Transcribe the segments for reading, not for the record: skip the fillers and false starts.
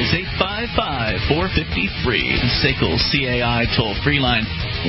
is 855-450-FREE. SACL CAI toll-free line,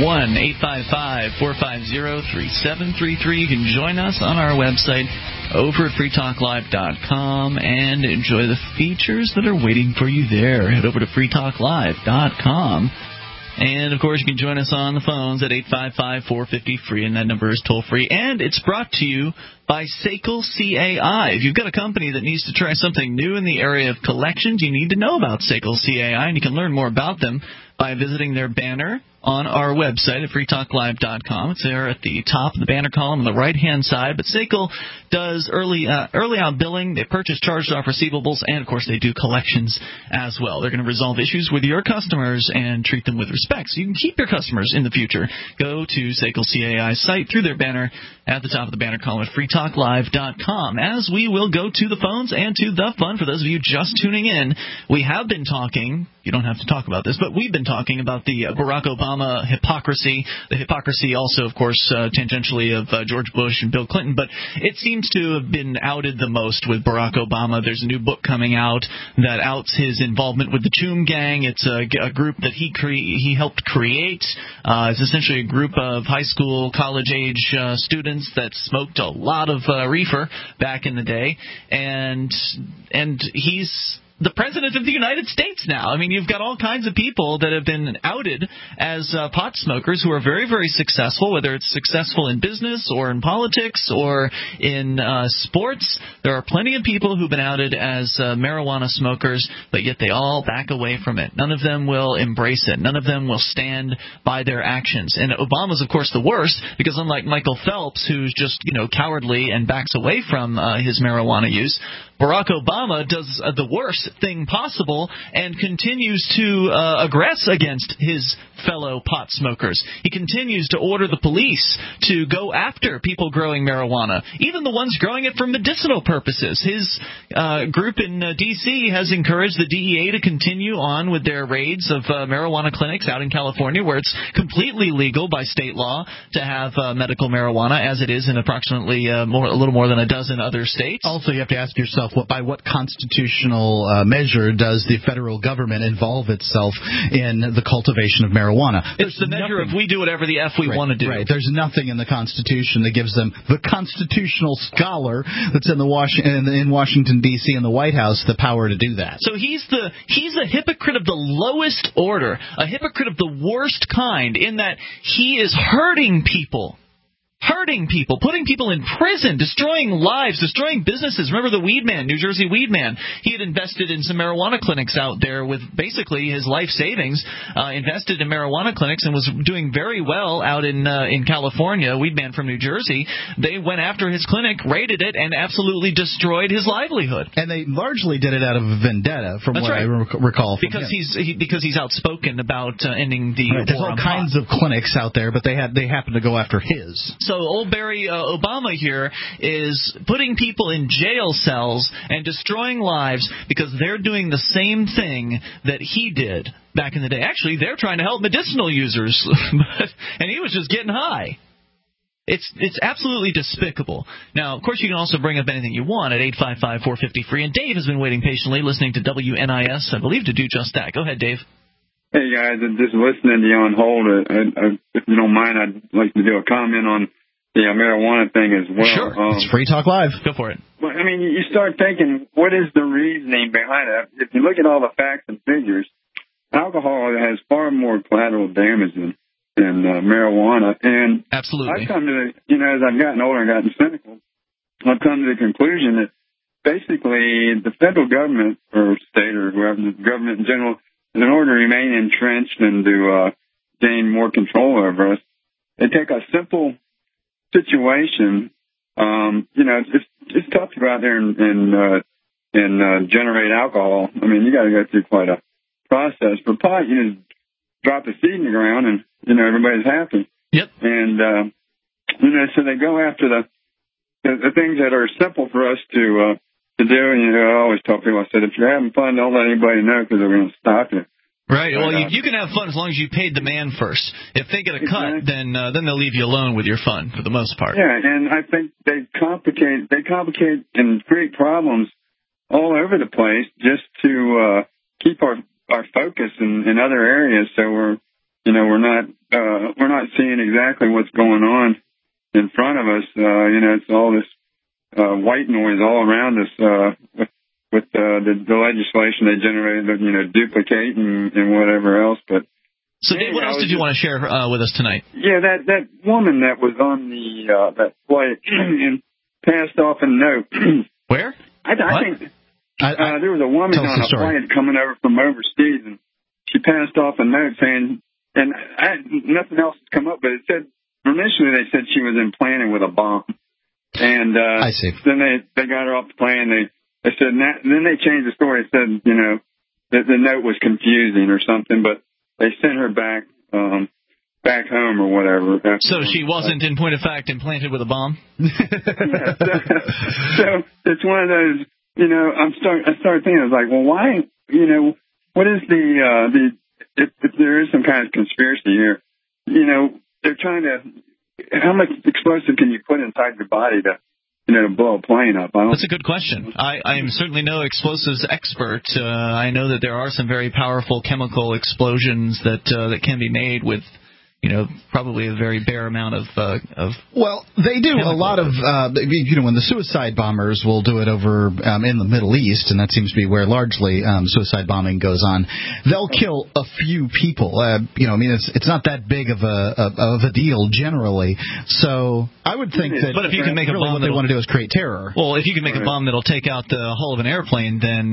1-855-450-3733. You can join us on our website over at freetalklive.com and enjoy the features that are waiting for you there. Head over to freetalklive.com. And, of course, you can join us on the phones at 855-450-FREE, and that number is toll-free. And it's brought to you by SACL CAI. If you've got a company that needs to try something new in the area of collections, you need to know about SACL CAI, and you can learn more about them by visiting their banner on our website at freetalklive.com. It's there at the top of the banner column on the right-hand side. But SACL does early out billing. They purchase charged-off receivables, and, of course, they do collections as well. They're going to resolve issues with your customers and treat them with respect so you can keep your customers in the future. Go to SACL CAI's site through their banner at the top of the banner column at freetalklive.com. As we will go to the phones and to the fun, for those of you just tuning in, we have been talking, you don't have to talk about this, but we've been talking about the Barack Obama hypocrisy, the hypocrisy also, of course, tangentially of George Bush and Bill Clinton, but it seems to have been outed the most with Barack Obama. There's a new book coming out that outs his involvement with the Choom Gang. It's a group that he helped create. It's essentially a group of high school, college-age students that smoked a lot of reefer back in the day, and he's the President of the United States now. I mean, you've got all kinds of people that have been outed as pot smokers who are very, very successful, whether it's successful in business or in politics or in sports. There are plenty of people who've been outed as marijuana smokers, but yet they all back away from it. None of them will embrace it. None of them will stand by their actions. And Obama's, of course, the worst, because unlike Michael Phelps, who's just, cowardly and backs away from his marijuana use, Barack Obama does the worst thing possible and continues to aggress against his fellow pot smokers. He continues to order the police to go after people growing marijuana, even the ones growing it for medicinal purposes. His group in D.C. has encouraged the DEA to continue on with their raids of marijuana clinics out in California, where it's completely legal by state law to have medical marijuana, as it is in approximately a little more than a dozen other states. Also, you have to ask yourself, by what constitutional measure does the federal government involve itself in the cultivation of marijuana? It's the measure of we do whatever the F we want to do. Right. There's nothing in the Constitution that gives them, the constitutional scholar that's in Washington, D.C. in the White House, the power to do that. So he's a hypocrite of the lowest order, a hypocrite of the worst kind, in that he is hurting people, putting people in prison, destroying lives, destroying businesses. Remember the Weed Man, New Jersey Weed Man? He had invested in some marijuana clinics out there with basically his life savings, invested in marijuana clinics, and was doing very well out in California. Weed Man from New Jersey. They went after his clinic, raided it, and absolutely destroyed his livelihood. And they largely did it out of a vendetta, from I recall. Because he's outspoken about ending the war. There's all kinds of clinics out there, but they happen to go after his. So old Barry Obama here is putting people in jail cells and destroying lives because they're doing the same thing that he did back in the day. Actually, they're trying to help medicinal users, and he was just getting high. It's absolutely despicable. Now, of course, you can also bring up anything you want at 855-450-FREE, and Dave has been waiting patiently listening to WNIS, I believe, to do just that. Go ahead, Dave. Hey, guys, just listening to you on hold. If you don't mind, I'd like to do a comment on the marijuana thing as well. Sure. It's Free Talk Live. Go for it. Well, I mean, you start thinking, what is the reasoning behind it? If you look at all the facts and figures, alcohol has far more collateral damage than marijuana. And absolutely, I've come to as I've gotten older and gotten cynical, I've come to the conclusion that basically the federal government or state or whoever, the government in general, in order to remain entrenched and to gain more control over us, they take a simple situation. It's tough to go out there and generate alcohol. I mean, you got to go through quite a process. For pot, you just drop the seed in the ground and everybody's happy. Yep. And so they go after the things that are simple for us to do. And I always tell people, I said, if you're having fun, don't let anybody know because they're going to stop you. Right. Well, you can have fun as long as you paid the man first. If they get a cut, then they'll leave you alone with your fun for the most part. Yeah, and I think they complicate and create problems all over the place just to keep our focus in other areas, so we're not seeing exactly what's going on in front of us. It's all this white noise all around us with the legislation they generated, duplicate and whatever else. But so, Dave, what else did you want to share with us tonight? Yeah, that woman that was on that flight and passed off a note. Where? I think there was a woman on a flight coming over from overseas, and she passed off a note saying, and nothing else has come up, but it said, initially they said she was implanted with a bomb. And I see. Then they got her off the plane. They said, then they changed the story. It said, that the note was confusing or something, but they sent her back home or whatever. So she wasn't, in point of fact, implanted with a bomb? Yeah, so it's one of those, I started thinking, I was like, well, why, what is if there is some kind of conspiracy here, they're trying to, how much explosive can you put inside your body to blow a plane up? That's a good question. I am certainly no explosives expert. I know that there are some very powerful chemical explosions that can be made with, probably a very bare amount of Well, they do a lot of, when the suicide bombers will do it over in the Middle East, and that seems to be where largely suicide bombing goes on. They'll kill a few people. It's not that big of a deal generally. So I would think that. But if you can make a bomb, what they want to do is create terror. Well, if you can make a bomb that'll take out the hull of an airplane, then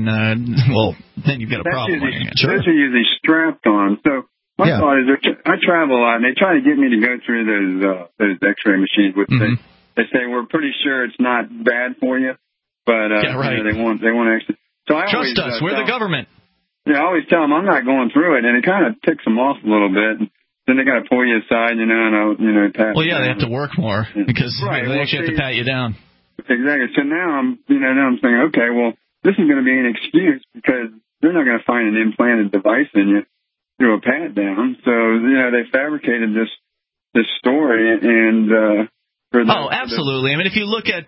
you've got a problem. Those are usually strapped on. So. My thought is, I travel a lot, and they try to get me to go through those X-ray machines, which they say we're pretty sure it's not bad for you, but they want extra. So I trust us, we're the government. Yeah, I always tell them I'm not going through it, and it kind of ticks them off a little bit. And then they got to pull you aside, and pat. Well, yeah, they have to work more because they actually have to pat you down. Exactly. So now I'm saying, okay, well, this is going to be an excuse because they're not going to find an implanted device in you through a pat down. So, they fabricated this story and absolutely. I mean, if you look at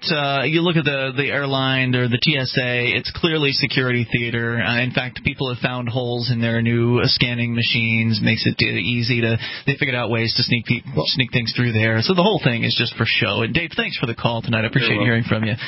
the airline or the TSA, it's clearly security theater. In fact, people have found holes in their new scanning machines. Makes it easy they figured out ways to sneak things through there. So the whole thing is just for show. And Dave, thanks for the call tonight. I appreciate hearing from you.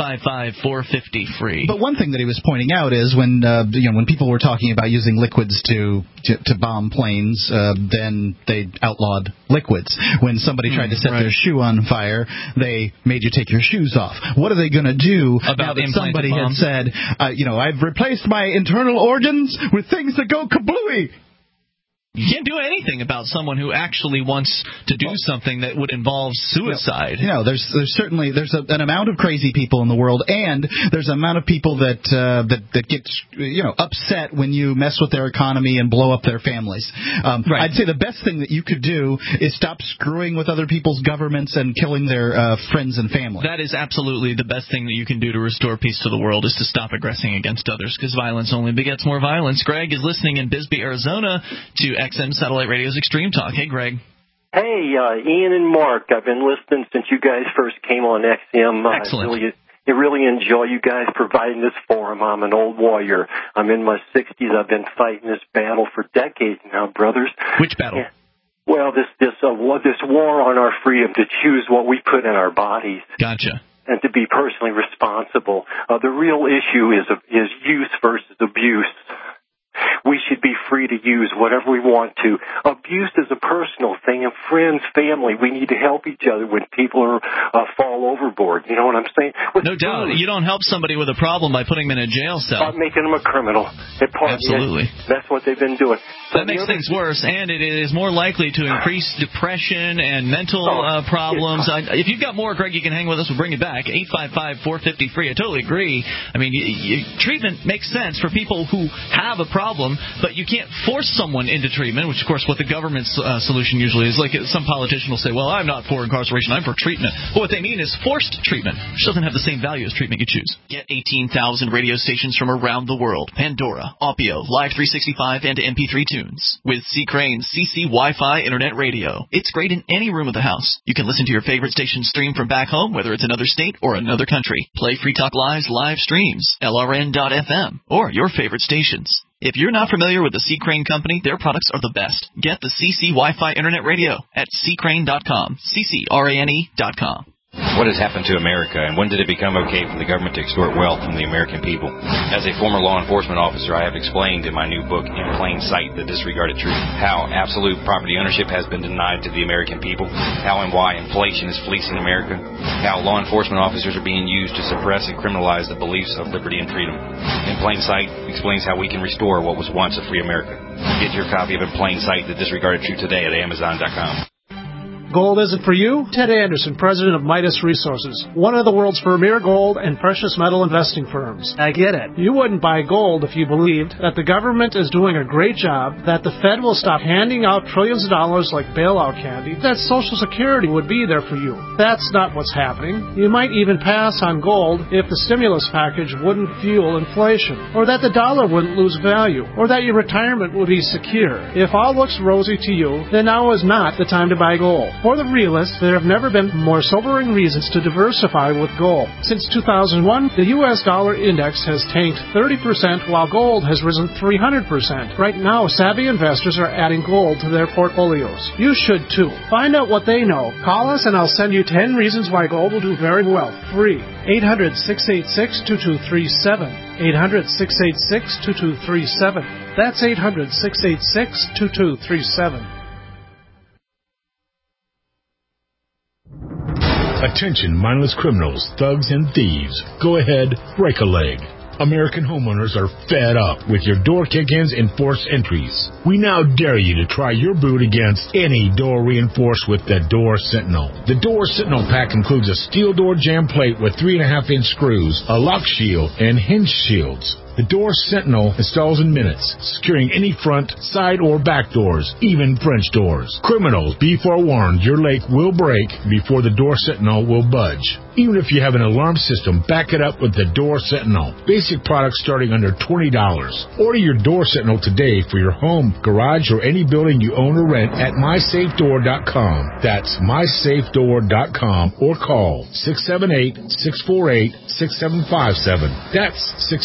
855-450-FREE. But one thing that he was pointing out is when people were talking about using liquids to bomb planes, then they outlawed liquids. When somebody tried to set their shoe on fire, they made you take your shoes off. What are they going to do now that somebody had said, I've replaced my internal organs with things that go kablooey? You can't do anything about someone who actually wants to do something that would involve suicide. There's certainly an amount of crazy people in the world, and there's an amount of people that get upset when you mess with their economy and blow up their families. I'd say the best thing that you could do is stop screwing with other people's governments and killing their friends and family. That is absolutely the best thing that you can do to restore peace to the world, is to stop aggressing against others, because violence only begets more violence. Greg is listening in Bisbee, Arizona to XM Satellite Radio's Extreme Talk. Hey, Greg. Hey, Ian and Mark. I've been listening since you guys first came on XM. Excellent. I really enjoy you guys providing this forum. I'm an old warrior. I'm in my 60s. I've been fighting this battle for decades now, brothers. Which battle? Yeah. Well, this war on our freedom to choose what we put in our bodies. Gotcha. And to be personally responsible. The real issue is use versus abuse. We should be free to use whatever we want to. Abuse is a personal thing, and friends, family, we need to help each other when people fall overboard. You know what I'm saying? No doubt. You don't help somebody with a problem by putting them in a jail cell. By making them a criminal. Absolutely. That's what they've been doing. So that makes things worse, and it is more likely to increase depression and mental problems. If you've got more, Greg, you can hang with us. We'll bring it back. 855-450-FREE. I totally agree. I mean, treatment makes sense for people who have a problem, but you can't force someone into treatment, which, of course, what the government's solution usually is. Like some politician will say, well, I'm not for incarceration, I'm for treatment. But what they mean is forced treatment, which doesn't have the same value as treatment you choose. Get 18,000 radio stations from around the world. Pandora, Opio, Live 365, and MP3 tunes. With C. Crane's CC Wi-Fi Internet Radio. It's great in any room of the house. You can listen to your favorite station stream from back home, whether it's another state or another country. Play Free Talk Live's live streams, LRN.FM, or your favorite stations. If you're not familiar with the C. Crane Company, their products are the best. Get the CC Wi-Fi Internet Radio at ccrane.com, CCRANE.com. What has happened to America, and when did it become okay for the government to extort wealth from the American people? As a former law enforcement officer, I have explained in my new book, In Plain Sight, The Disregarded Truth, how absolute property ownership has been denied to the American people, how and why inflation is fleecing America, how law enforcement officers are being used to suppress and criminalize the beliefs of liberty and freedom. In Plain Sight explains how we can restore what was once a free America. Get your copy of In Plain Sight, The Disregarded Truth today at Amazon.com. Gold isn't for you? Ted Anderson, president of Midas Resources, one of the world's premier gold and precious metal investing firms. I get it. You wouldn't buy gold if you believed that the government is doing a great job, that the Fed will stop handing out trillions of dollars like bailout candy, that Social Security would be there for you. That's not what's happening. You might even pass on gold if the stimulus package wouldn't fuel inflation, or that the dollar wouldn't lose value, or that your retirement would be secure. If all looks rosy to you, then now is not the time to buy gold. For the realists, there have never been more sobering reasons to diversify with gold. Since 2001, the U.S. dollar index has tanked 30%, while gold has risen 300%. Right now, savvy investors are adding gold to their portfolios. You should too. Find out what they know. Call us and I'll send you 10 reasons why gold will do very well. Free. 800-686-2237. 800-686-2237. That's 800-686-2237. Attention, mindless criminals, thugs, and thieves. Go ahead, break a leg. American homeowners are fed up with your door kick-ins and forced entries. We now dare you to try your boot against any door reinforced with the Door Sentinel. The Door Sentinel pack includes a steel door jam plate with 3.5-inch screws, a lock shield, and hinge shields. The Door Sentinel installs in minutes, securing any front, side, or back doors, even French doors. Criminals, be forewarned, your leg will break before the Door Sentinel will budge. Even if you have an alarm system, back it up with the Door Sentinel. Basic products starting under $20. Order your Door Sentinel today for your home, garage, or any building you own or rent at mysafedoor.com. That's mysafedoor.com or call 678-648-6757. That's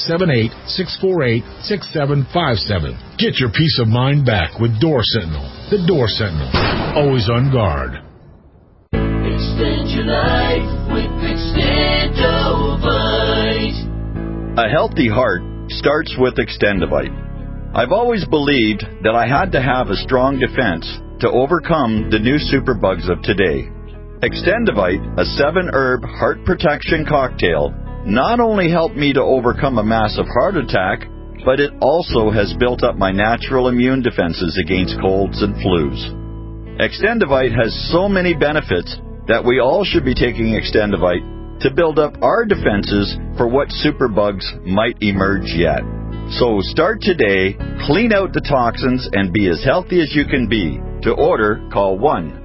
678-648-6757. Get your peace of mind back with Door Sentinel. The Door Sentinel. Always on guard. Extend your life with Extendovite. A healthy heart starts with Extendovite. I've always believed that I had to have a strong defense to overcome the new superbugs of today. Extendovite, a 7-herb heart protection cocktail, not only helped me to overcome a massive heart attack, but it also has built up my natural immune defenses against colds and flus. Extendovite has so many benefits that we all should be taking Extendovite to build up our defenses for what superbugs might emerge yet. So start today, clean out the toxins, and be as healthy as you can be. To order, call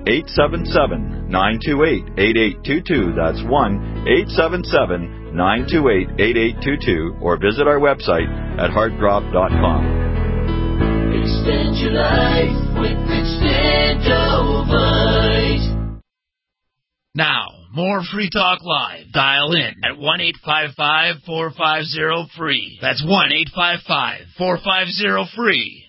1-877-928-8822. That's 1-877-928-8822. Or visit our website at heartdrop.com. Extend your life with Extendovite. Now, more Free Talk Live. Dial in at 1-855-450-FREE. That's 1-855-450-FREE.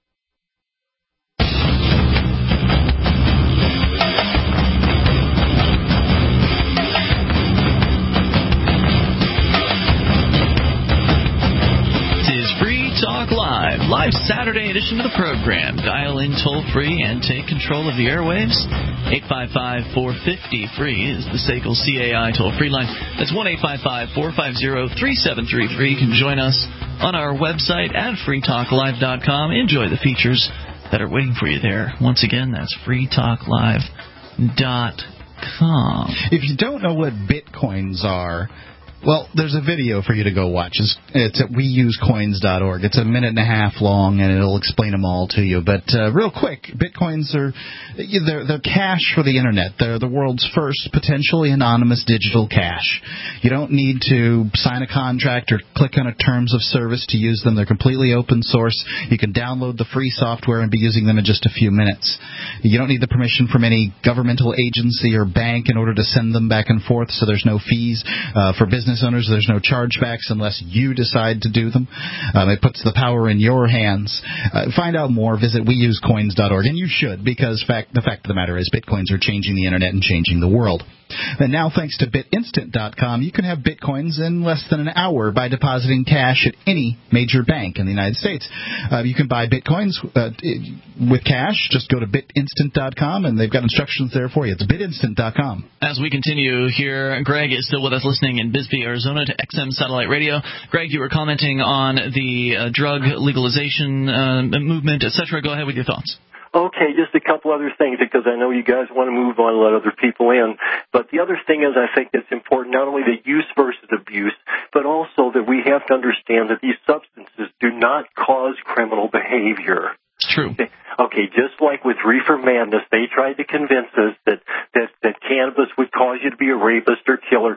Talk Live, live Saturday edition of the program. Dial in toll-free and take control of the airwaves. 855-450-FREE is the SACL CAI toll-free line. That's 1-855-450-3733. You can join us on our website at freetalklive.com. Enjoy the features that are waiting for you there. Once again, that's freetalklive.com. If you don't know what bitcoins are, well, there's a video for you to go watch. It's at weusecoins.org. It's a minute and a half long, and it'll explain them all to you. But real quick, bitcoins are they're cash for the internet. They're the world's first potentially anonymous digital cash. You don't need to sign a contract or click on a terms of service to use them. They're completely open source. You can download the free software and be using them in just a few minutes. You don't need the permission from any governmental agency or bank in order to send them back and forth, so there's no fees for business business owners. There's no chargebacks unless you decide to do them. It puts the power in your hands. Find out more. Visit weusecoins.org, and you should, because the fact of the matter is Bitcoins are changing the Internet and changing the world. And now, thanks to BitInstant.com, you can have Bitcoins in less than an hour by depositing cash at any major bank in the United States. You can buy Bitcoins with cash. Just go to BitInstant.com, and they've got instructions there for you. It's BitInstant.com. As we continue here, Greg is still with us listening in Bisbee, Arizona to XM Satellite Radio. Greg, you were commenting on the drug legalization movement, etc. Go ahead with your thoughts. Okay, just a couple other things, because I know you guys want to move on and let other people in. But the other thing is, I think it's important, not only the use versus abuse, but also that we have to understand that these substances do not cause criminal behavior. It's true. Okay, just like with Reefer Madness, they tried to convince us that cannabis would cause you to be a rapist or killer.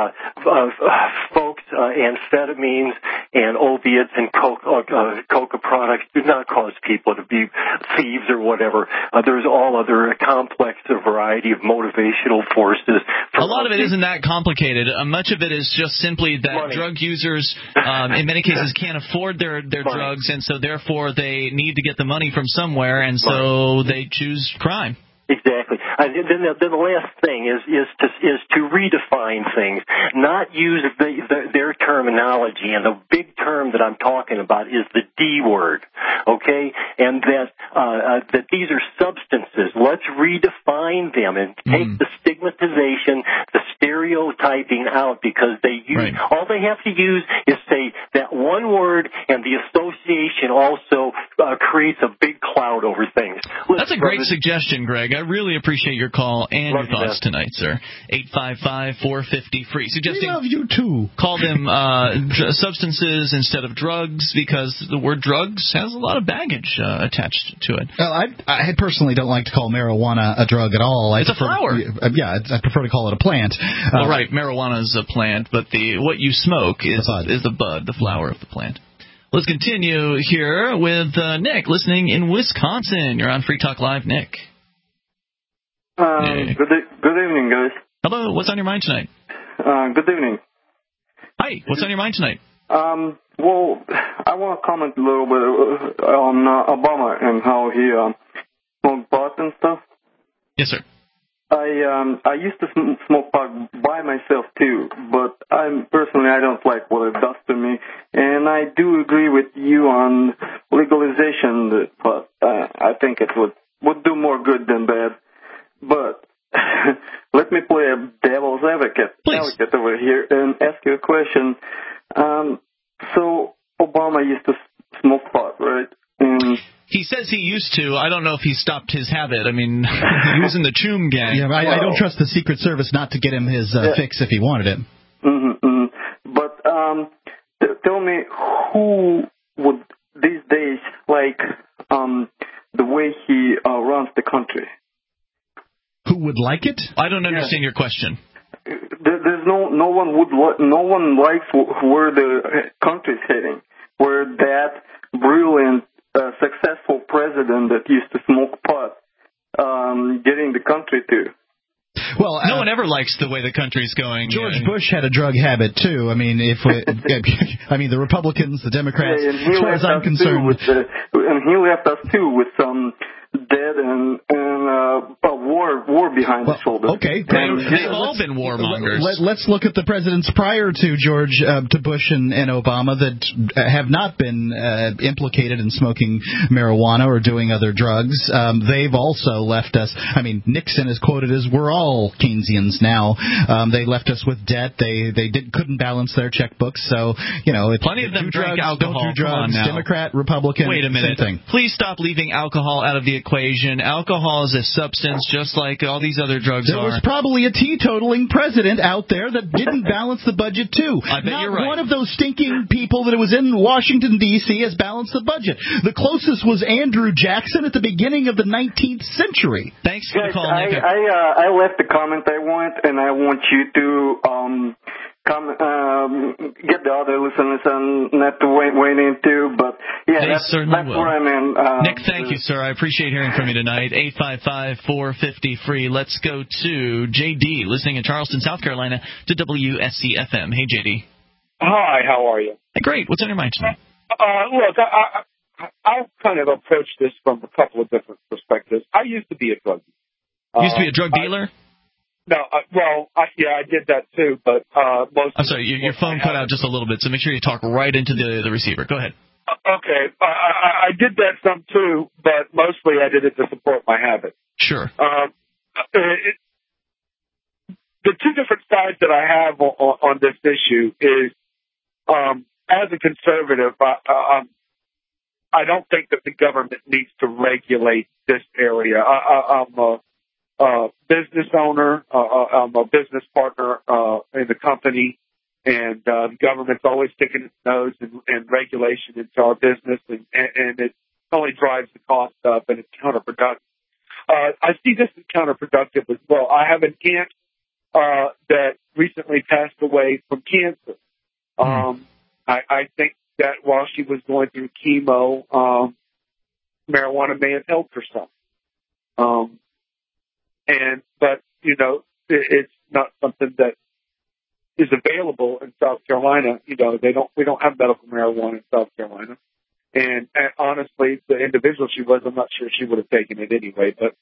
Folks, amphetamines and opiates and coca products do not cause people to be thieves or whatever. There's all other complex variety of motivational forces. A lot of it isn't that complicated. Much of it is just simply that money. Drug users, in many cases, can't afford their drugs, and so therefore they need to get the money from somewhere, and so they choose crime. Exactly. Then the last thing is to redefine things, not use their terminology. And the big term that I'm talking about is the D word, okay? And that these are substances. Let's redefine them and take the stigmatization, the stereotyping out, because all they have to use is say that one word, and the association also creates a big cloud over things. That's a great suggestion, Greg. I really appreciate your call and your thoughts tonight, sir. 855-450-FREE. Suggesting we love you too. Call them substances instead of drugs, because the word drugs has a lot of baggage attached to it. Well, I personally don't like to call marijuana a drug at all. It's a flower. I prefer to call it a plant. Well, right, marijuana is a plant, but what you smoke is the bud, the flower of the plant. Let's continue here with Nick, listening in Wisconsin. You're on Free Talk Live, Nick. Good evening, guys. Hello, what's on your mind tonight? Good evening. Hi, what's on your mind tonight? Well, I want to comment a little bit on Obama and how he smoked pot and stuff. Yes, sir. I used to smoke pot by myself too, but I don't like what it does to me, and I do agree with you on legalization, but I think it would do more good than bad. But let me play a devil's advocate over here and ask you a question. So Obama used to smoke pot, right? And he says he used to. I don't know if he stopped his habit. I mean, he was in the Choom gang. Yeah, I don't trust the Secret Service not to get him his fix if he wanted it. But tell me, who would these days like the way he runs the country? Who would like it? I don't understand your question. There's no one likes where the country's heading, where that brilliant, successful president that used to smoke pot, getting the country to. Well, no one ever likes the way the country's going. George Bush had a drug habit too. I mean, the Republicans, the Democrats, as far as I'm concerned, and he left us too with some dead and a war behind his shoulders. Okay, they've all been warmongers. Let's look at the presidents prior to to Bush and Obama that have not been implicated in smoking marijuana or doing other drugs. They've also left us. I mean, Nixon is quoted as, "We're all Keynesians now." They left us with debt. They couldn't balance their checkbooks. So plenty of them drank alcohol. Don't do drugs. Democrat, Republican. Wait a minute. Same thing. Please stop leaving alcohol out of the equation. Alcohol is a substance just like all these other drugs There was probably a teetotaling president out there that didn't balance the budget too. I bet you're right. One of those stinking people that was in Washington, D.C. has balanced the budget. The closest was Andrew Jackson at the beginning of the 19th century. Thanks for the call, Nick. I left the comment I want, and I want you to get the other listeners and not to weigh in too. But yeah, that's where I'm in. Nick, thank you, sir. I appreciate hearing from you tonight. 855-450-FREE. Let's go to J.D., listening in Charleston, South Carolina, to WSC-FM. Hey, J.D. Hi, how are you? Hey, great. What's on your mind tonight? Look, I've kind of approached this from a couple of different perspectives. I used to be a drug dealer. Used to be a drug dealer? I did that too, but most. I'm sorry, your phone cut out just a little bit, so make sure you talk right into the receiver. Go ahead. Okay, I did that some too, but mostly I did it to support my habit. Sure. The two different sides that I have on this issue is, as a conservative, I don't think that the government needs to regulate this area. I'm a business owner. I'm a business partner in the company, and the government's always sticking its nose and regulation into our business, and it only drives the cost up, and it's counterproductive. I see this as counterproductive as well. I have an aunt that recently passed away from cancer. I think that while she was going through chemo, marijuana may have helped her some. But it's not something that is available in South Carolina. We don't have medical marijuana in South Carolina. And honestly, the individual she was, I'm not sure she would have taken it anyway. But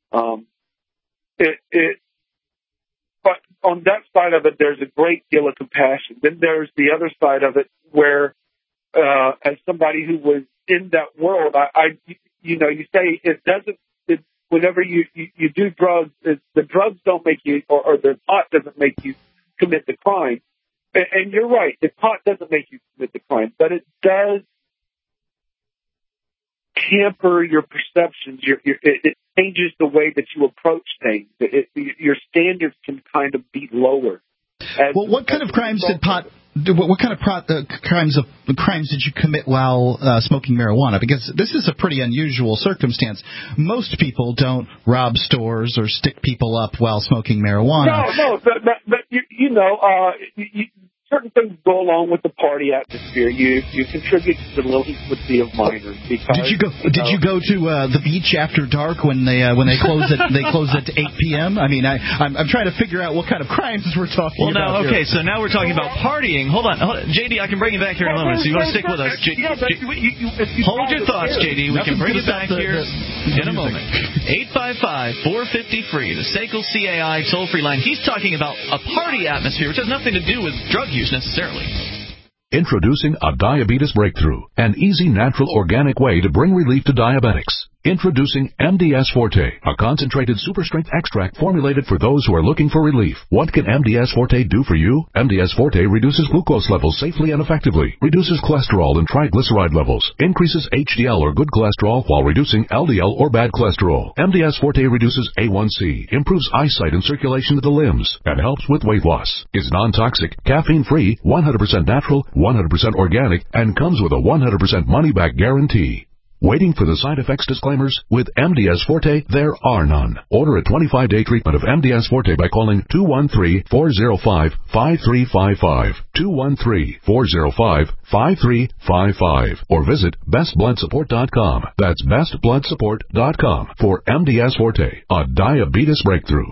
but on that side of it, there's a great deal of compassion. Then there's the other side of it where, as somebody who was in that world, you say it doesn't. Whenever you do drugs, the drugs don't make you, or the pot doesn't make you commit the crime. And you're right, the pot doesn't make you commit the crime, but it does tamper your perceptions. It changes the way that you approach things. Your standards can kind of be lowered. What kind of crimes did pot? What kind of crimes did you commit while smoking marijuana? Because this is a pretty unusual circumstance. Most people don't rob stores or stick people up while smoking marijuana. No, but certain things go along with the party atmosphere. You contribute to the delinquency of minors. Because, did you go to the beach after dark when they close at 8 p.m.? I mean, I'm trying to figure out what kind of crimes we're talking about. Well, okay, so now we're talking about partying. Hold on, JD, I can bring you back here in a moment. So you want to stick with us? Hold your thoughts, JD. We can bring you back here in a moment. 855-450-FREE, the SACL CAI toll-free line. He's talking about a party atmosphere, which has nothing to do with drug use necessarily. Introducing a diabetes breakthrough, an easy, natural, organic way to bring relief to diabetics. Introducing MDS Forte, a concentrated super-strength extract formulated for those who are looking for relief. What can MDS Forte do for you? MDS Forte reduces glucose levels safely and effectively, reduces cholesterol and triglyceride levels, increases HDL or good cholesterol while reducing LDL or bad cholesterol. MDS Forte reduces A1C, improves eyesight and circulation to the limbs, and helps with weight loss. Is non-toxic, caffeine-free, 100% natural, 100% organic, and comes with a 100% money-back guarantee. Waiting for the side effects disclaimers? With MDS Forte, there are none. Order a 25-day treatment of MDS Forte by calling 213-405-5355, 213-405-5355, or visit bestbloodsupport.com. That's bestbloodsupport.com for MDS Forte, a diabetes breakthrough.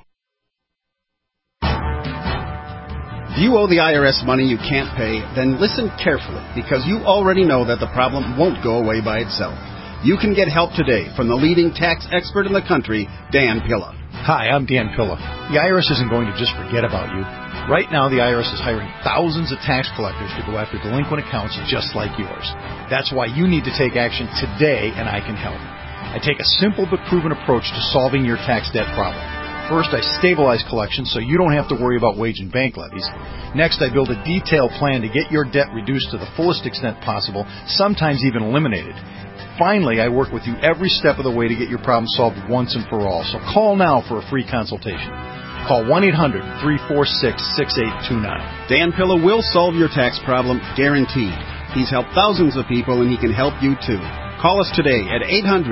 Do you owe the IRS money you can't pay? Then listen carefully, because you already know that the problem won't go away by itself. You can get help today from the leading tax expert in the country, Dan Pilla. Hi, I'm Dan Pilla. The IRS isn't going to just forget about you. Right now, the IRS is hiring thousands of tax collectors to go after delinquent accounts just like yours. That's why you need to take action today, and I can help. I take a simple but proven approach to solving your tax debt problem. First, I stabilize collections so you don't have to worry about wage and bank levies. Next, I build a detailed plan to get your debt reduced to the fullest extent possible, sometimes even eliminated. Finally, I work with you every step of the way to get your problem solved once and for all. So call now for a free consultation. Call 1-800-346-6829. Dan Pilla will solve your tax problem, guaranteed. He's helped thousands of people, and he can help you too. Call us today at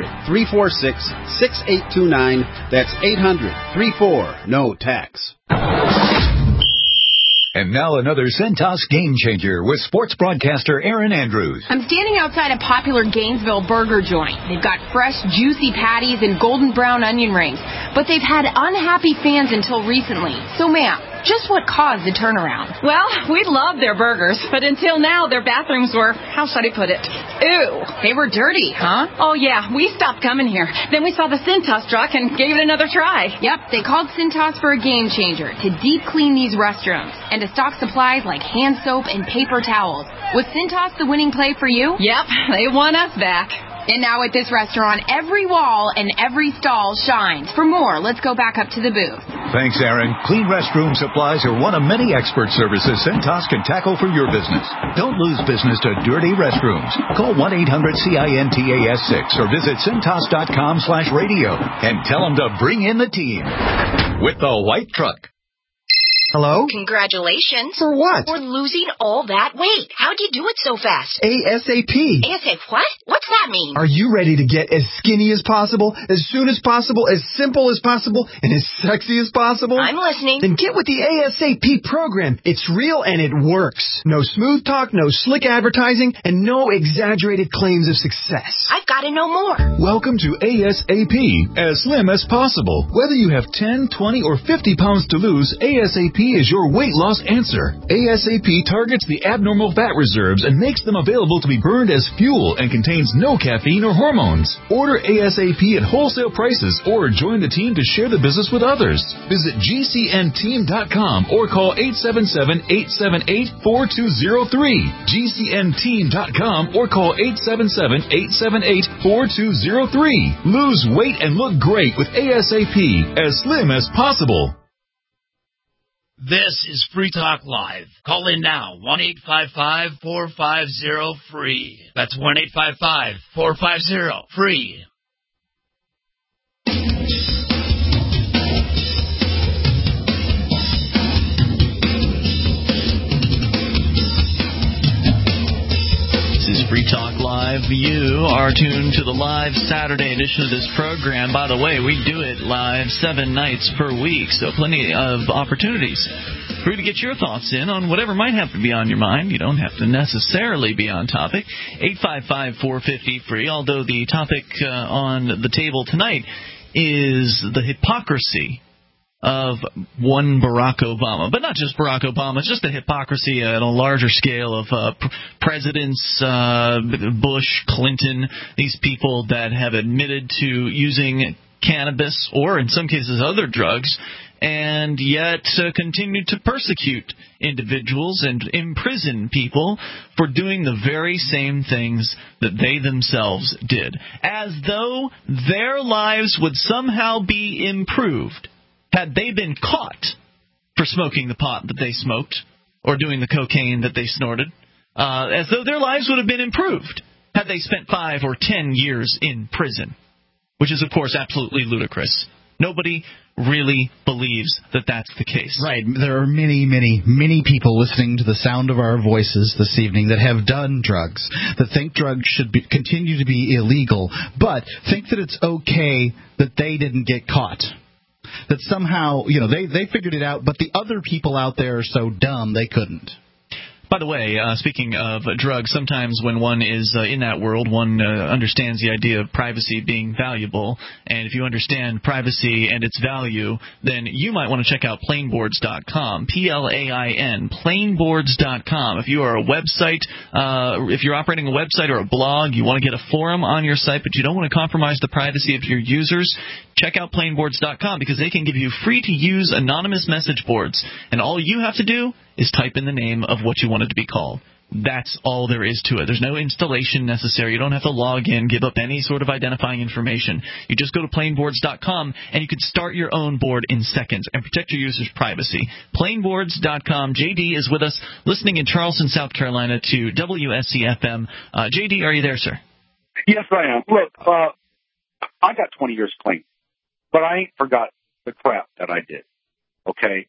800-346-6829. That's 800-34-NO-TAX. And And now another Centos Game Changer with sports broadcaster Aaron Andrews. I'm standing outside a popular Gainesville burger joint. They've got fresh, juicy patties and golden brown onion rings, but they've had unhappy fans until recently. So, ma'am, just what caused the turnaround? Well, we love their burgers, but until now, their bathrooms were, how should I put it? Ew. They were dirty, huh? Oh, yeah, we stopped coming here. Then we saw the Cintas truck and gave it another try. Yep, they called Cintas for a game changer to deep clean these restrooms and to stock supplies like hand soap and paper towels. Was Cintas the winning play for you? Yep, they won us back. And now at this restaurant, every wall and every stall shines. For more, let's go back up to the booth. Thanks, Aaron. Clean restroom supplies are one of many expert services Cintas can tackle for your business. Don't lose business to dirty restrooms. Call 1-800-CINTAS6 or visit Cintas.com/radio and tell them to bring in the team with the white truck. Hello? Congratulations. For what? For losing all that weight. How'd you do it so fast? ASAP. ASAP what? What's that mean? Are you ready to get as skinny as possible, as soon as possible, as simple as possible, and as sexy as possible? I'm listening. Then get with the ASAP program. It's real and it works. No smooth talk, no slick advertising, and no exaggerated claims of success. I've got to know more. Welcome to ASAP, as slim as possible. Whether you have 10, 20, or 50 pounds to lose, ASAP is your weight loss answer. ASAP targets the abnormal fat reserves and makes them available to be burned as fuel and contains no caffeine or hormones. Order ASAP at wholesale prices or join the team to share the business with others. Visit GCNteam.com or call 877-878-4203. GCNteam.com or call 877-878-4203. Lose weight and look great with ASAP, as slim as possible. This is Free Talk Live. Call in now, 1-855-450-FREE. That's 1-855-450-FREE. This is Free Talk Live. You are tuned to the live Saturday edition of this program. By the way, we do it live 7 nights per week, so plenty of opportunities for you to get your thoughts in on whatever might have to be on your mind. You don't have to necessarily be on topic. 855-450-FREE, although the topic on the table tonight is the hypocrisy of one Barack Obama. But not just Barack Obama, it's just the hypocrisy at a larger scale of presidents, Bush, Clinton, these people that have admitted to using cannabis or in some cases other drugs and yet continue to persecute individuals and imprison people for doing the very same things that they themselves did, as though their lives would somehow be improved had they been caught for smoking the pot that they smoked or doing the cocaine that they snorted, as though their lives would have been improved had they spent 5 or 10 years in prison, which is, of course, absolutely ludicrous. Nobody really believes that that's the case. Right. There are many, many, many people listening to the sound of our voices this evening that have done drugs, that think drugs should continue to be illegal, but think that it's okay that they didn't get caught. That somehow, they figured it out, but the other people out there are so dumb they couldn't. By the way, speaking of drugs, sometimes when one is in that world, one understands the idea of privacy being valuable. And if you understand privacy and its value, then you might want to check out plainboards.com, Plain, plainboards.com. If you are a website, if you're operating a website or a blog, you want to get a forum on your site, but you don't want to compromise the privacy of your users, check out plainboards.com because they can give you free-to-use anonymous message boards. And all you have to do is type in the name of what you want it to be called. That's all there is to it. There's no installation necessary. You don't have to log in, give up any sort of identifying information. You just go to plainboards.com, and you can start your own board in seconds and protect your users' privacy. Plainboards.com. JD is with us, listening in Charleston, South Carolina to WSC-FM. JD, are you there, sir? Yes, I am. Look, I got 20 years clean, but I ain't forgot the crap that I did, okay?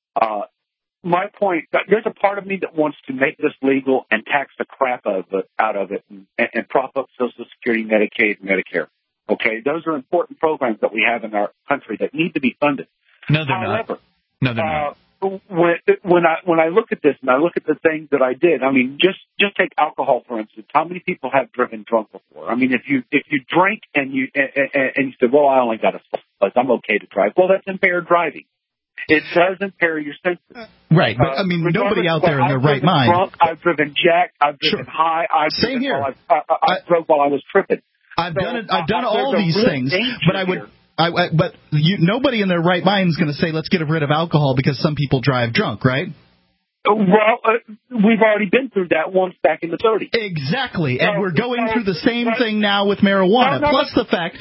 My point, there's a part of me that wants to make this legal and tax the crap out of it and prop up Social Security, Medicaid, and Medicare. Okay? Those are important programs that we have in our country that need to be funded. No, they're not. No, they're not. when I look at this and I look at the things that I did, I mean, just take alcohol for instance. How many people have driven drunk before? I mean, if you drink and you say, well, I only got a buzz, I'm okay to drive. Well, that's impaired driving. It does impair your senses. Right, but I mean, nobody out there in their right mind. Drunk, I've driven jacked. I've driven high. Same here. I drove while I was tripping. I've done all these things, but nobody in their right mind is going to say, let's get rid of alcohol because some people drive drunk, right? Well, we've already been through that once back in the 30s. Exactly, and we're going through the same thing now with marijuana. Plus the fact,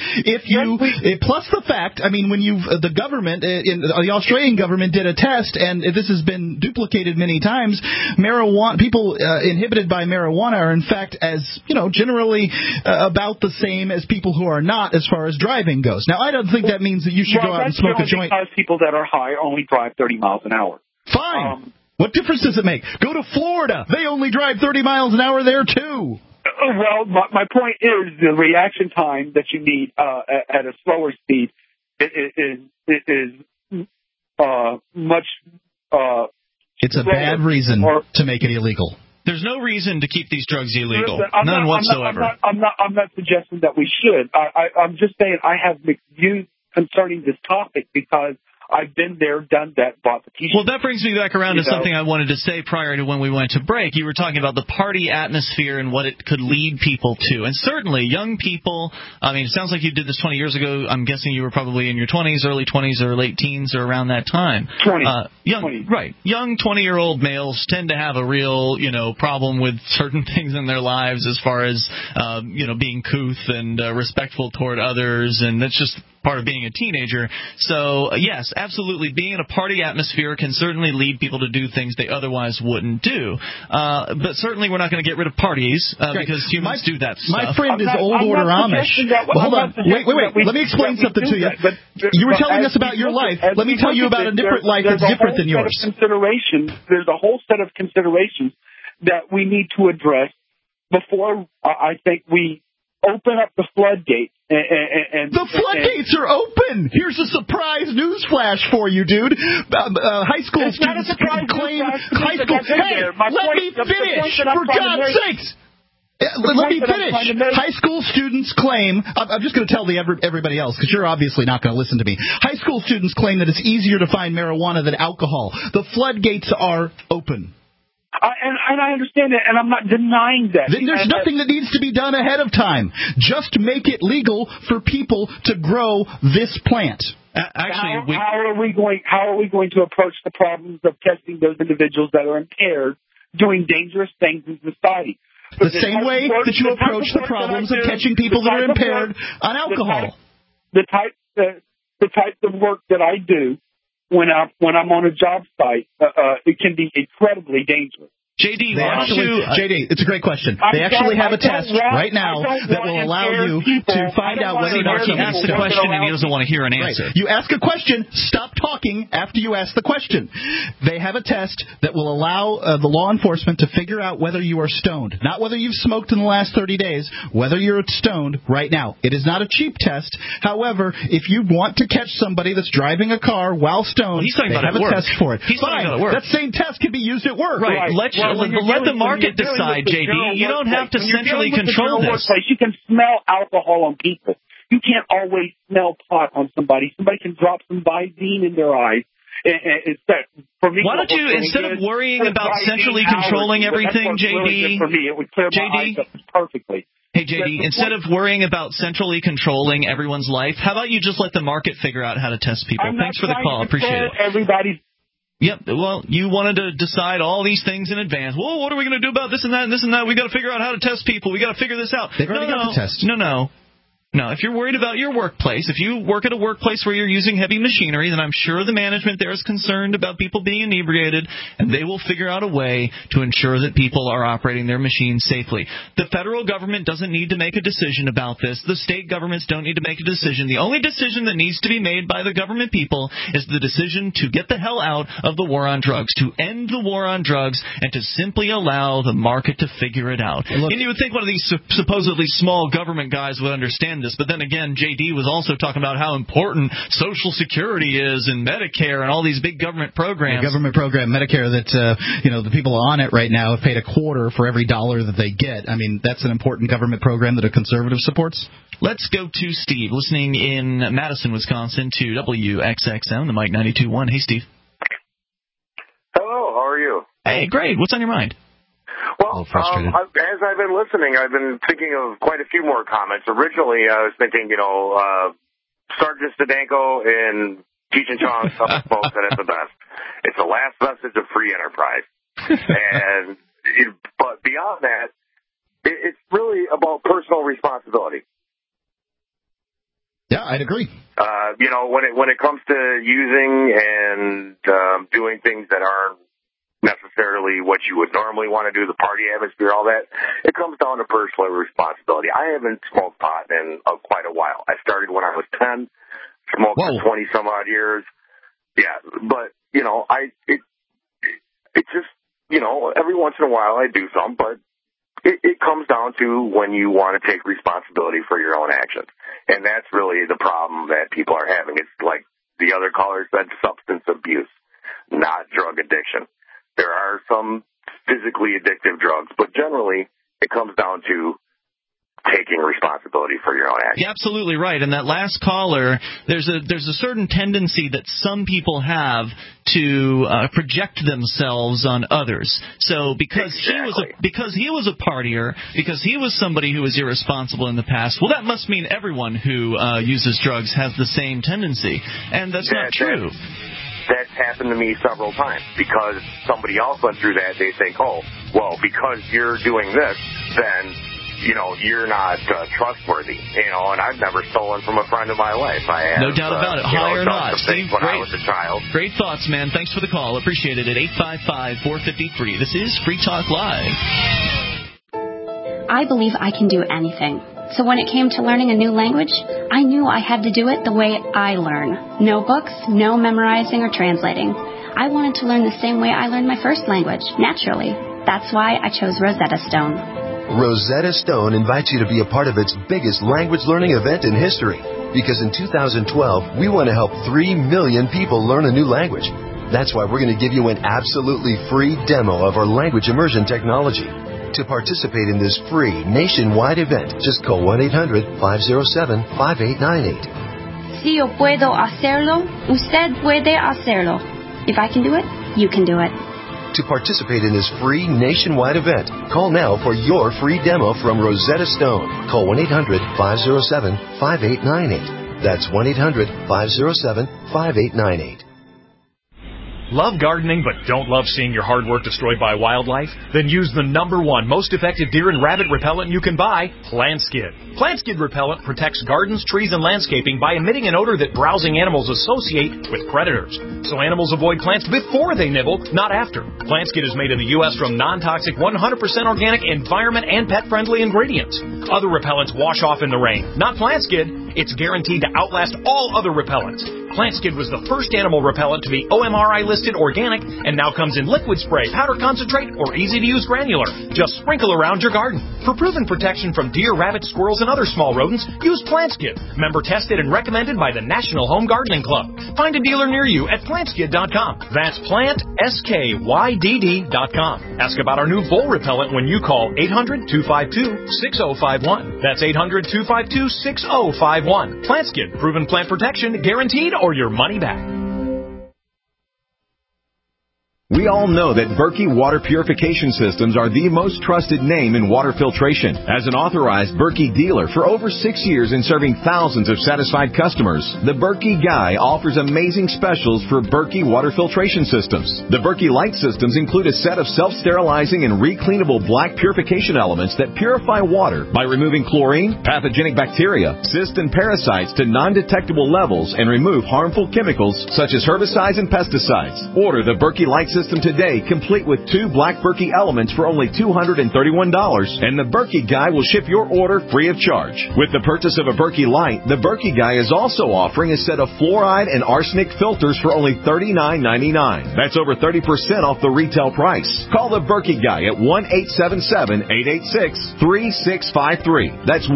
I mean, when the government, the Australian government did a test, and this has been duplicated many times. Marijuana people inhibited by marijuana are in fact generally about the same as people who are not, as far as driving goes. Now, I don't think that means that you should go out and smoke a joint. Because people that are high only drive 30 miles an hour. Fine. What difference does it make? Go to Florida. They only drive 30 miles an hour there, too. Well, my point is the reaction time that you need at a slower speed is much... it's a bad reason to make it illegal. There's no reason to keep these drugs illegal. None whatsoever. I'm not suggesting that we should. I'm just saying I have mixed views concerning this topic because I've been there, done that, bought the T-shirt. Well, that brings me back around to something I wanted to say prior to when we went to break. You were talking about the party atmosphere and what it could lead people to. And certainly, young people, I mean, it sounds like you did this 20 years ago. I'm guessing you were probably in your 20s, early 20s, or late teens, or around that time. 20. Right. Young 20-year-old males tend to have a real, problem with certain things in their lives as far as, being couth and respectful toward others. And that's just part of being a teenager. So, yes, absolutely, being in a party atmosphere can certainly lead people to do things they otherwise wouldn't do. But certainly we're not going to get rid of parties because humans do that stuff. My friend is old order Amish. Hold on. Wait. Let me explain something to you. You were telling us about your life. Let me tell you about a different life that's different than yours. There's a whole set of considerations that we need to address before I think we open up the floodgates. The floodgates are open. Here's a surprise news flash for you, dude. High school students claim high school. Hey, let me finish, for God's sakes. Let me finish. High school students claim, I'm just going to tell everybody else, because you're obviously not going to listen to me. High school students claim that it's easier to find marijuana than alcohol. The floodgates are open. And I understand that, and I'm not denying that. Then there's nothing that needs to be done ahead of time. Just make it legal for people to grow this plant. Actually, how are we going to approach the problems of testing those individuals that are impaired doing dangerous things in society? The same way that you approach the problems of catching people that are impaired on alcohol. The types of work that I do when I'm on a job site, it can be incredibly dangerous. JD, JD, it's a great question. They actually have a test right now that will allow you to find out whether or not he asks a question and he doesn't want to hear an answer. Right. You ask a question, stop talking after you ask the question. They have a test that will allow the law enforcement to figure out whether you are stoned. Not whether you've smoked in the last 30 days, whether you're stoned right now. It is not a cheap test. However, if you want to catch somebody that's driving a car while stoned, they have a test for it. Fine. That same test can be used at work. Right. Let the market decide, JD. You don't have to centrally control this. You can smell alcohol on people. You can't always smell pot on somebody. Somebody can drop some Visine in their eyes. Why don't you, instead of worrying about centrally controlling everything, JD, perfectly. Hey, JD, instead of worrying about centrally controlling everyone's life, how about you just let the market figure out how to test people? Thanks for the call. Appreciate it. Everybody's Yep. Well, you wanted to decide all these things in advance. Well, what are we going to do about this and that and this and that? We got to figure out how to test people. We got to figure this out. They've already got the test. No, if you're worried about your workplace, if you work at a workplace where you're using heavy machinery, then I'm sure the management there is concerned about people being inebriated, and they will figure out a way to ensure that people are operating their machines safely. The federal government doesn't need to make a decision about this. The state governments don't need to make a decision. The only decision that needs to be made by the government people is the decision to get the hell out of the war on drugs, to end the war on drugs, and to simply allow the market to figure it out. And you would think one of these supposedly small government guys would understand this tremendous. But then again, J.D. was also talking about how important Social Security is and Medicare and all these big government programs. The government program, Medicare, that the people on it right now have paid a quarter for every dollar that they get. I mean, that's an important government program that a conservative supports. Let's go to Steve, listening in Madison, Wisconsin, to WXXM, the Mike 92.1. Hey, Steve. Hello, how are you? Hey, great. What's on your mind? Well, as I've been listening, I've been thinking of quite a few more comments. Originally, I was thinking, Sergeant Stadenko and Cheech and Chong both said it's the best. It's the last vestige of free enterprise. But beyond that, it's really about personal responsibility. Yeah, I'd agree. When it comes to using and doing things that aren't necessarily what you would normally want to do, the party atmosphere, all that, it comes down to personal responsibility. I haven't smoked pot in quite a while. I started when I was 10, smoked for 20 some odd years. Yeah, but it's just every once in a while I do some, but it comes down to when you want to take responsibility for your own actions. And that's really the problem that people are having. It's like the other caller said, substance abuse, not drug addiction. There are some physically addictive drugs, but generally it comes down to taking responsibility for your own actions. You're absolutely right. And that last caller, there's a certain tendency that some people have to project themselves on others. So because he was a partier, because he was somebody who was irresponsible in the past, well, that must mean everyone who uses drugs has the same tendency, and that's not true. That's happened to me several times. Because somebody else went through that, they think, oh, well, because you're doing this, then you're not trustworthy, and I've never stolen from a friend in my life. I have, no doubt about it, high or not. Steve, when I was a child. Great thoughts, man. Thanks for the call. Appreciate it at 855-450-FREE. This is Free Talk Live. I believe I can do anything. So when it came to learning a new language, I knew I had to do it the way I learn. No books, no memorizing or translating. I wanted to learn the same way I learned my first language, naturally. That's why I chose Rosetta Stone. Rosetta Stone invites you to be a part of its biggest language learning event in history. Because in 2012, we want to help 3 million people learn a new language. That's why we're going to give you an absolutely free demo of our language immersion technology. To participate in this free nationwide event, just call 1-800-507-5898. Si yo puedo hacerlo, usted puede hacerlo. If I can do it, you can do it. To participate in this free nationwide event, call now for your free demo from Rosetta Stone. Call 1-800-507-5898. That's 1-800-507-5898. Love gardening but don't love seeing your hard work destroyed by wildlife? Then use the #1 most effective deer and rabbit repellent you can buy, PlantSkid. PlantSkid repellent protects gardens, trees, and landscaping by emitting an odor that browsing animals associate with predators. So animals avoid plants before they nibble, not after. PlantSkid is made in the U.S. from non-toxic, 100% organic, environment, and pet-friendly ingredients. Other repellents wash off in the rain. Not PlantSkid. It's guaranteed to outlast all other repellents. PlantSkid was the first animal repellent to be OMRI listed organic and now comes in liquid spray, powder concentrate, or easy-to-use granular. Just sprinkle around your garden. For proven protection from deer, rabbits, squirrels, and other small rodents, use PlantSkid. Member tested and recommended by the National Home Gardening Club. Find a dealer near you at plantskid.com. That's PlantSkydd.com. Ask about our new vole repellent when you call 800-252-6051. That's 800-252-6051. PlantSkid. Proven plant protection, guaranteed, or your money back. We all know that Berkey Water Purification Systems are the most trusted name in water filtration. As an authorized Berkey dealer for over 6 years and serving thousands of satisfied customers, the Berkey Guy offers amazing specials for Berkey Water Filtration Systems. The Berkey Light Systems include a set of self-sterilizing and recleanable black purification elements that purify water by removing chlorine, pathogenic bacteria, cysts, and parasites to non-detectable levels and remove harmful chemicals such as herbicides and pesticides. Order the Berkey Light system today, complete with 2 Black Berkey elements for only $231, and the Berkey Guy will ship your order free of charge. With the purchase of a Berkey Light, the Berkey Guy is also offering a set of fluoride and arsenic filters for only $39.99. That's over 30% off the retail price. Call the Berkey Guy at 1-877-886-3653. That's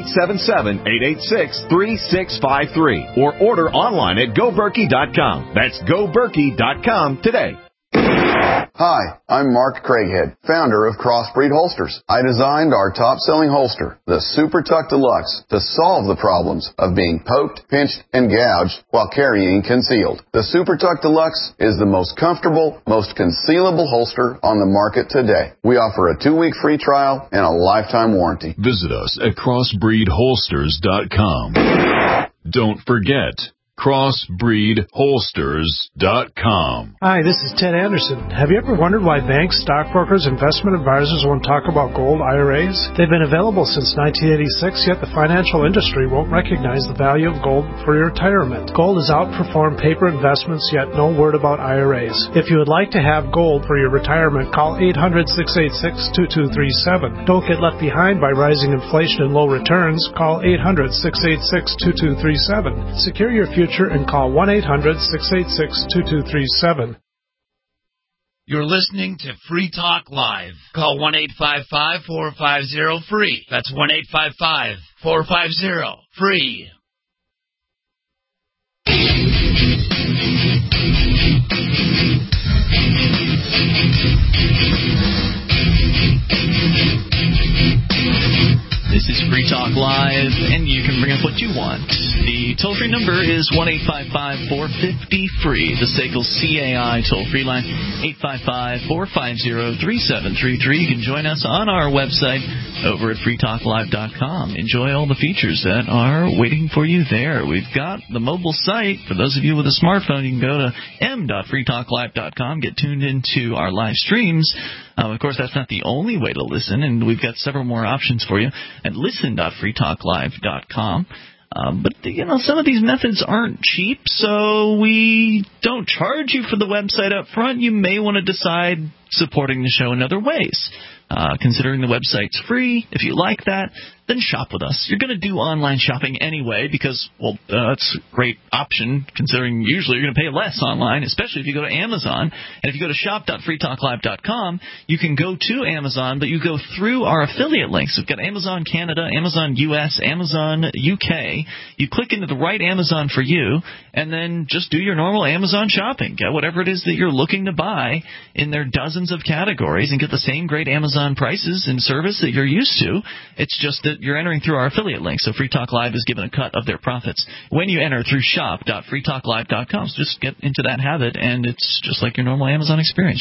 1-877-886-3653. Or order online at GoBerkey.com. That's GoBerkey.com today. Hi, I'm Mark Craighead, founder of Crossbreed Holsters. I designed our top-selling holster, the Super Tuck Deluxe, to solve the problems of being poked, pinched, and gouged while carrying concealed. The Super Tuck Deluxe is the most comfortable, most concealable holster on the market today. We offer a 2-week free trial and a lifetime warranty. Visit us at crossbreedholsters.com. Don't forget, crossbreedholsters.com. Hi, this is Ted Anderson. Have you ever wondered why banks, stockbrokers, investment advisors won't talk about gold IRAs? They've been available since 1986, yet the financial industry won't recognize the value of gold for your retirement. Gold has outperformed paper investments, yet no word about IRAs. If you would like to have gold for your retirement, call 800-686-2237. Don't get left behind by rising inflation and low returns. Call 800-686-2237. Secure your future and call 1-800-686-2237. You're listening to Free Talk Live. Call 1-855-450-FREE. That's 1-855-450-FREE. This is Free Talk Live, and you can bring up what you want. The toll-free number is 1-855-450-FREE. The SACL CAI toll-free line, 855-450-3733. You can join us on our website over at freetalklive.com. Enjoy all the features that are waiting for you there. We've got the mobile site. For those of you with a smartphone, you can go to m.freetalklive.com, get tuned into our live streams. Of course, that's not the only way to listen, and we've got several more options for you at listen.freetalklive.com. But, some of these methods aren't cheap, so we don't charge you for the website up front. You may want to decide supporting the show in other ways. Considering the website's free, if you like that, then shop with us. You're going to do online shopping anyway because, that's a great option considering usually you're going to pay less online, especially if you go to Amazon. And if you go to shop.freetalklive.com, you can go to Amazon, but you go through our affiliate links. We've got Amazon Canada, Amazon US, Amazon UK. You click into the right Amazon for you, and then just do your normal Amazon shopping. Get whatever it is that you're looking to buy in their dozens of categories and get the same great Amazon prices and service that you're used to. It's just that you're entering through our affiliate link, so Free Talk Live is given a cut of their profits when you enter through shop.freetalklive.com. So just get into that habit, and it's just like your normal Amazon experience.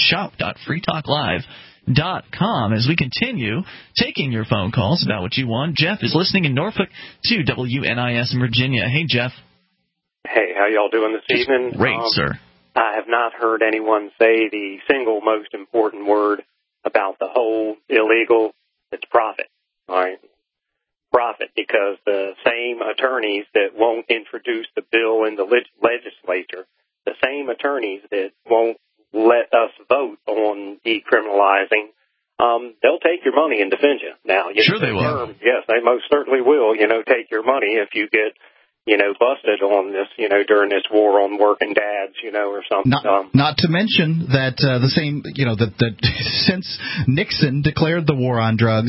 Shop.freetalklive.com. As we continue taking your phone calls about what you want, Jeff is listening in Norfolk to WNIS in Virginia. Hey, Jeff. Hey, how y'all doing this evening? Great, sir. I have not heard anyone say the single most important word about the whole illegal. It's profit. All right. Profit, because the same attorneys that won't introduce the bill in the legislature, the same attorneys that won't let us vote on decriminalizing, they'll take your money and defend you. Now, sure they will. Yes, they most certainly will, take your money if you get, busted on this, during this war on working dads, or something. Not to mention that the same, that since Nixon declared the war on drugs,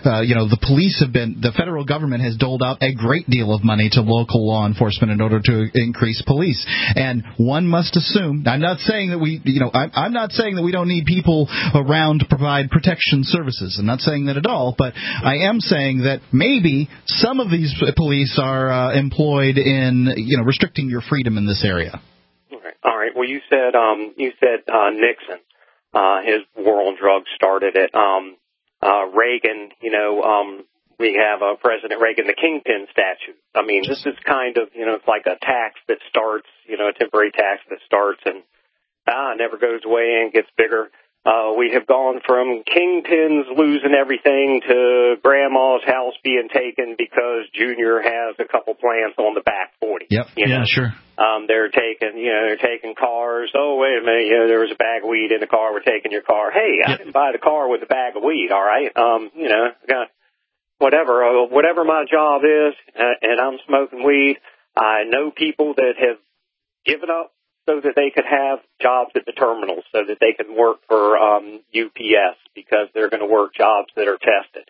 the federal government has doled out a great deal of money to local law enforcement in order to increase police. And one must assume, I'm not saying that I'm not saying that we don't need people around to provide protection services. I'm not saying that at all, but I am saying that maybe some of these police are employed in restricting your freedom in this area. All right. Well, you said Nixon, his war on drugs started at Reagan. We have President Reagan, the Kingpin statute. I mean, this is kind of it's like a tax that starts, a temporary tax that starts and never goes away and gets bigger. We have gone from kingpins losing everything to grandma's house being taken because Junior has a couple plants on the back 40. Yep. Sure. They're taking cars. Oh, wait a minute. There was a bag of weed in the car. We're taking your car. Hey, I didn't buy the car with a bag of weed. All right. Got whatever my job is, and I'm smoking weed. I know people that have given up so that they could have jobs at the terminals, so that they can work for UPS because they're going to work jobs that are tested.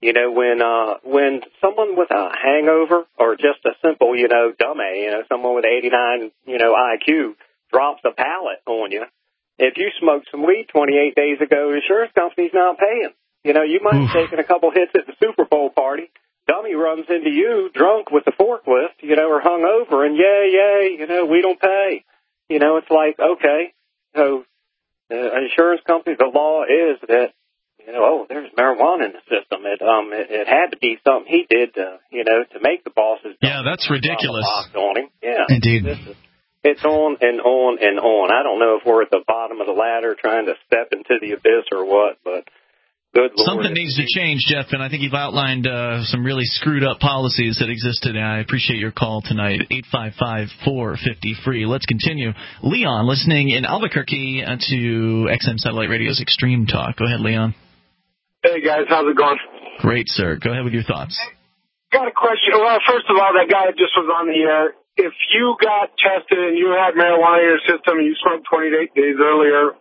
When someone with a hangover or just a simple, dummy, someone with 89, IQ drops a pallet on you, if you smoked some weed 28 days ago, the insurance company's not paying. You might have taken a couple hits at the Super Bowl party. Dummy runs into you drunk with the forklift, or hung over, and yay, we don't pay. It's like, okay, so the insurance company, the law is that, there's marijuana in the system. It had to be something he did to make the bosses. Yeah, that's ridiculous. On him. Yeah, indeed. It's on and on and on. I don't know if we're at the bottom of the ladder trying to step into the abyss or what, but good Lord. Something needs to change, Jeff, and I think you've outlined some really screwed up policies that existed, and I appreciate your call tonight, 855-450-FREE. Let's continue. Leon, listening in Albuquerque to XM Satellite Radio's Extreme Talk. Go ahead, Leon. Hey, guys. How's it going? Great, sir. Go ahead with your thoughts. Got a question. Well, first of all, that guy just was on the air. If you got tested and you had marijuana in your system and you smoked 28 days earlier,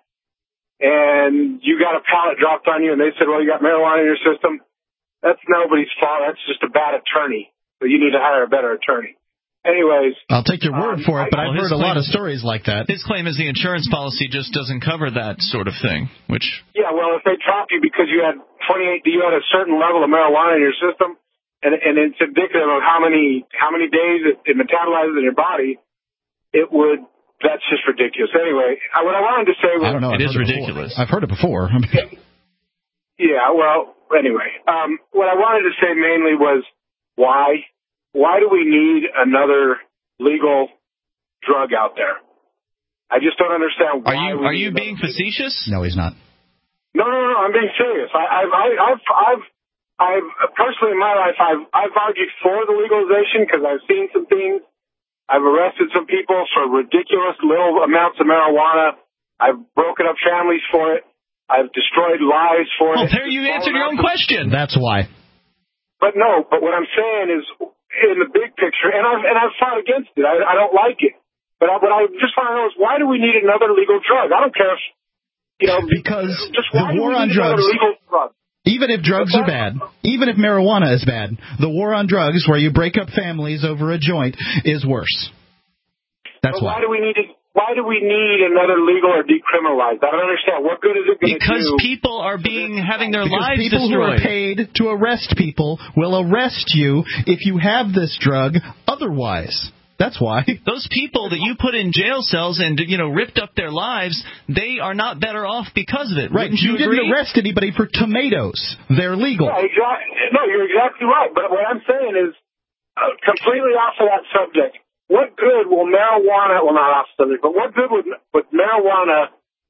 and you got a pallet dropped on you, and they said, well, you got marijuana in your system, that's nobody's fault. That's just a bad attorney. So you need to hire a better attorney. Anyways. I'll take your word for it, but I've heard a lot of stories like that. His claim is the insurance policy just doesn't cover that sort of thing, which... Yeah, well, if they drop you because you had a certain level of marijuana in your system, and it's indicative of how many days it metabolizes in your body, that's just ridiculous. Anyway, what I wanted to say was... I don't know. It is ridiculous. I've heard it before. Yeah, well, anyway. What I wanted to say mainly was why? Why do we need another legal drug out there? I just don't understand why. Are you being facetious? No, he's not. No, I'm being serious. I've personally in my life, I've argued for the legalization because I've seen some things. I've arrested some people for ridiculous little amounts of marijuana. I've broken up families for it. I've destroyed lives for it. Well, there you answered your own question. That's why. But what I'm saying is, in the big picture, and I've fought against it. I don't like it. But what I just want to know is, why do we need another legal drug? I don't care if, because the war on drugs, even if drugs are bad, even if marijuana is bad, the war on drugs, where you break up families over a joint, is worse. That's why. Why do we need another legal or decriminalized? I don't understand. What good is it going to do? Because people are having their lives people destroyed. Who are paid to arrest people will arrest you if you have this drug otherwise. That's why. Those people that you put in jail cells and, ripped up their lives, they are not better off because of it. Right. You didn't arrest anybody for tomatoes. They're legal. Yeah, exactly. No, you're exactly right. But what I'm saying is, completely off of that subject, what good will marijuana, well, not off subject, but what good would marijuana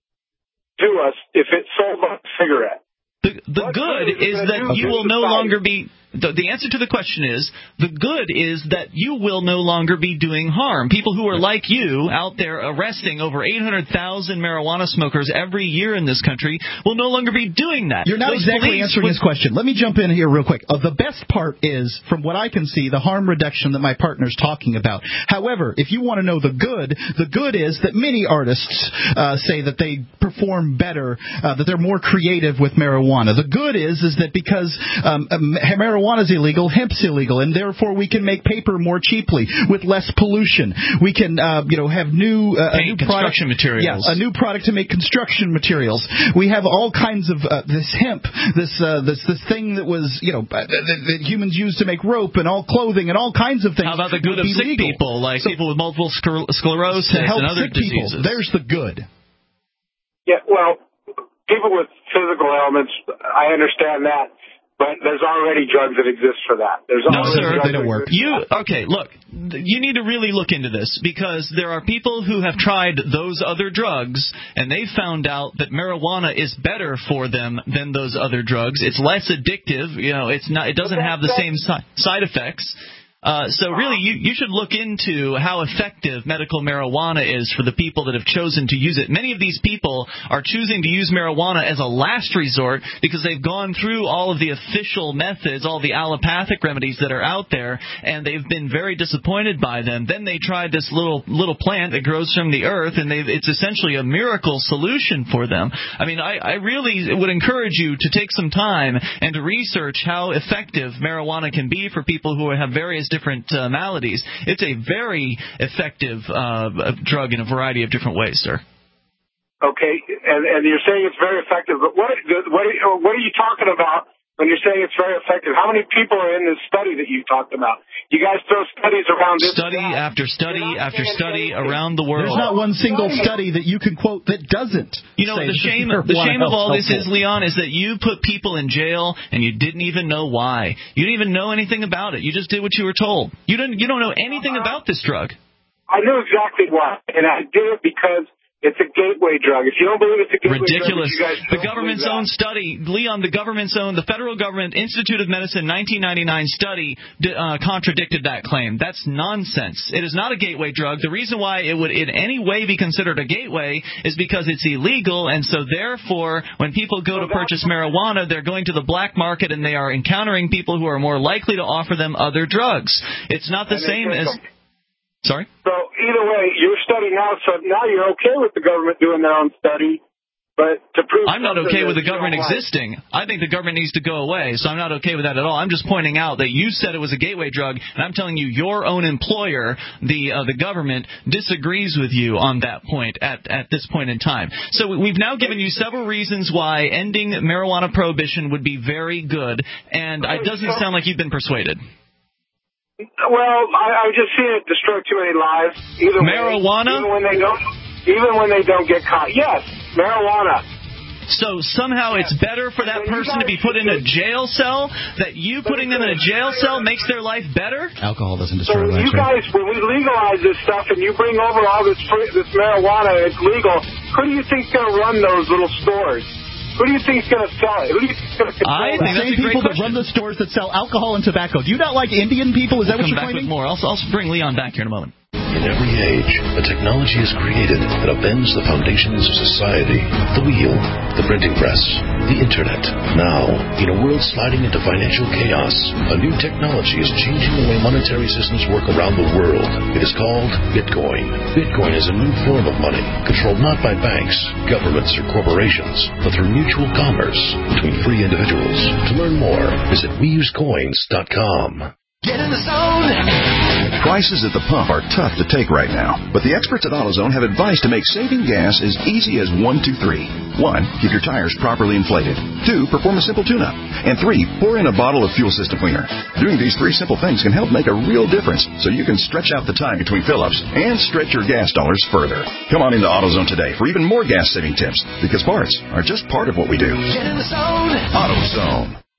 do us if it's sold like a cigarette? The good is that you will no longer be... The answer to the question is, the good is that you will no longer be doing harm. People who are like you out there arresting over 800,000 marijuana smokers every year in this country will no longer be doing that. You're not exactly answering his question. Let me jump in here real quick. The best part is, from what I can see, the harm reduction that my partner's talking about. However, if you want to know the good is that many artists say that they perform better, that they're more creative with marijuana. The good is that because marijuana is illegal, hemp's illegal, and therefore we can make paper more cheaply with less pollution. We can, have new construction materials. Yes, a new product to make construction materials. We have all kinds of this hemp, this thing that was, that humans used to make rope and all clothing and all kinds of things. How about the good of sick people, like people with multiple sclerosis and other diseases? People. There's the good. Yeah, well, people with physical ailments, I understand that. But there's already drugs that exist for that. No, sir, they don't work. Look, you need to really look into this because there are people who have tried those other drugs and they found out that marijuana is better for them than those other drugs. It's less addictive. It doesn't have the same side effects. So really, you should look into how effective medical marijuana is for the people that have chosen to use it. Many of these people are choosing to use marijuana as a last resort because they've gone through all of the official methods, all the allopathic remedies that are out there, and they've been very disappointed by them. Then they tried this little plant that grows from the earth, and it's essentially a miracle solution for them. I mean, I really would encourage you to take some time and to research how effective marijuana can be for people who have various different maladies. It's a very effective drug in a variety of different ways, sir. Okay, and you're saying it's very effective, but what are you talking about when you're saying it's very effective? How many people are in this study that you talked about? You guys throw studies around this. Study after study after study around the world. There's not one single study that you can quote that doesn't. The shame of all this is, Leon, is that you put people in jail and you didn't even know why. You didn't even know anything about it. You just did what you were told. You don't know anything about this drug. I knew exactly why, and I did it because it's a gateway drug. If you don't believe it's a gateway Ridiculous. drug, you guys the government's own study, Leon, the federal government Institute of Medicine 1999 study contradicted that claim. That's nonsense. It is not a gateway drug. The reason why it would in any way be considered a gateway is because it's illegal, and so therefore when people go to purchase marijuana, they're going to the black market and they are encountering people who are more likely to offer them other drugs. It's not the same as... Sorry? So either way, you're studying now, so now you're okay with the government doing their own study, but to prove... I'm not okay with the government existing. I think the government needs to go away, so I'm not okay with that at all. I'm just pointing out that you said it was a gateway drug, and I'm telling you your own employer, the government, disagrees with you on that point at this point in time. So we've now given you several reasons why ending marijuana prohibition would be very good, and it doesn't sound like you've been persuaded. Well, I just see it destroy too many lives. Marijuana? Even when they don't get caught. Yes, marijuana. So somehow it's better for that person to be put in a jail cell? That you putting them in a jail cell makes their life better? Alcohol doesn't destroy life. So you guys, when we legalize this stuff and you bring over all this marijuana and it's legal, who do you think's going to run those little stores? Who do you think is going to sell it? Who do you think is going to control it? The same people that run the stores that sell alcohol and tobacco. Do you not like Indian people? Is that what you're claiming? Come back with more. I'll bring Leon back here in a moment. In every age, a technology is created that upends the foundations of society. The wheel, the printing press, the internet. Now, in a world sliding into financial chaos, a new technology is changing the way monetary systems work around the world. It is called Bitcoin. Bitcoin is a new form of money, controlled not by banks, governments, or corporations, but through mutual commerce between free individuals. To learn more, visit weusecoins.com. Get in the zone! Prices at the pump are tough to take right now, but the experts at AutoZone have advice to make saving gas as easy as 1, 2, 3. 1. Keep your tires properly inflated. 2. Perform a simple tune-up. And 3. Pour in a bottle of fuel system cleaner. Doing these 3 simple things can help make a real difference, so you can stretch out the time between fill-ups and stretch your gas dollars further. Come on into AutoZone today for even more gas-saving tips, because parts are just part of what we do. Get in the zone! AutoZone.